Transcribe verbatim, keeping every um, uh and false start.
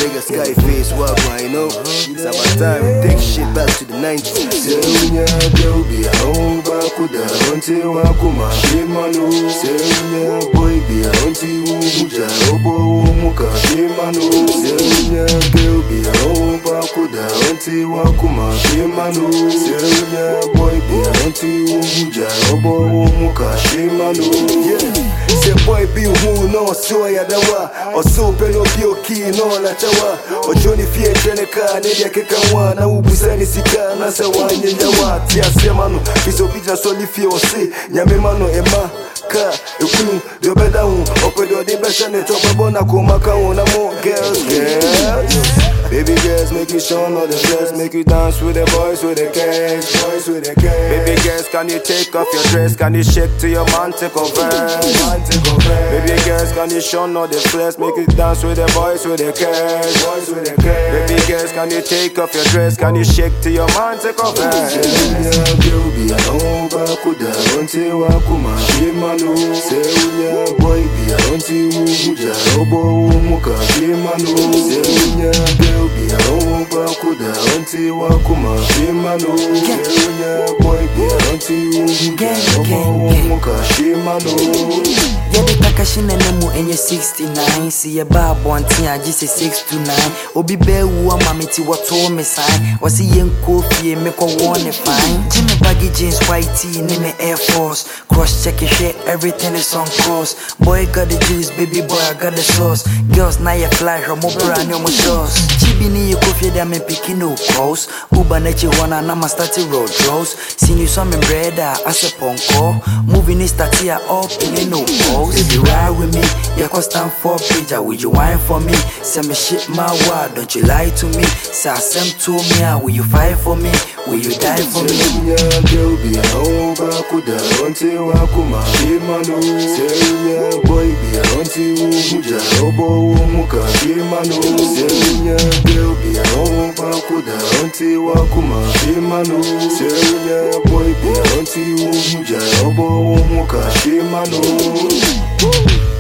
nigga Skyface walk right, you know. It's about time to take shit back to the nineties. Seunya be a home back with the hunting wakuma shimano. Seunya boy be a hunting umuja obo umuka shimano. Seunya girl be a home back with the hunting wakuma shimano. Seunya boy be a hunting umuja obo umuka shimano. Yeah. Say boy be who no so ya dawa or so pelo be okay no la chawa or Johnny Fie Jeneka Nedia Kekawa na ubusani sika na sawa nyawa tia semano iso bija so li fie o se nyame mano ema ka ekunu do beda hu opedo de beshane to babona ko maka na mo girls girls. Baby girls, make you show all the stress. Make you dance with the boys with the cash. Boys with the cash. Baby girls, can you take off your dress? Can you shake to your man take over? Man take over. Baby girls, can you show all the stress? Make you dance with the boys with the cash. Boys with the cash. Baby girls, can you take off your dress? Can you shake to your man take over? Seunya girl be a home back with the hunting wakuma shimano. Seunya boy be a hunting umuja obo umuka shimano. Seunya girl be a home back with the hunting wakuma shimano. Seunya boy be a hunting umuja obo umuka shimano. Yedi takashine nemu enye sixty-nine. See a bar bonti a jise six to nine. Obi be uwa mamiti wato me sign. Wasi yen kofi me ko one fine. Jimmy baggy jeans white tee name Air Force. Cross checking shit, everything is on course. Boy got the juice, baby boy I got the sauce. Girls now you fly from mo brand new mo shows. Chibi ni you coffee them me picking no calls. Uba nechi wana na ma start road draws. See you some bread as a ponko. Moving is start here up in no balls. Baby ride with me, yeah cause stand for picture. Will you wine for me? Say me shit my word, don't you lie to me. Say I send to me, will you fight for me? Will you die for me? Seunya girl be a home back with the hunting wakuma shimano. Seunya boy be a hunting umuja obo umuka shimano. Seunya girl be a home back with the hunting wakuma shimano. Seunya boy be a hunting umuja obo umuka shimano.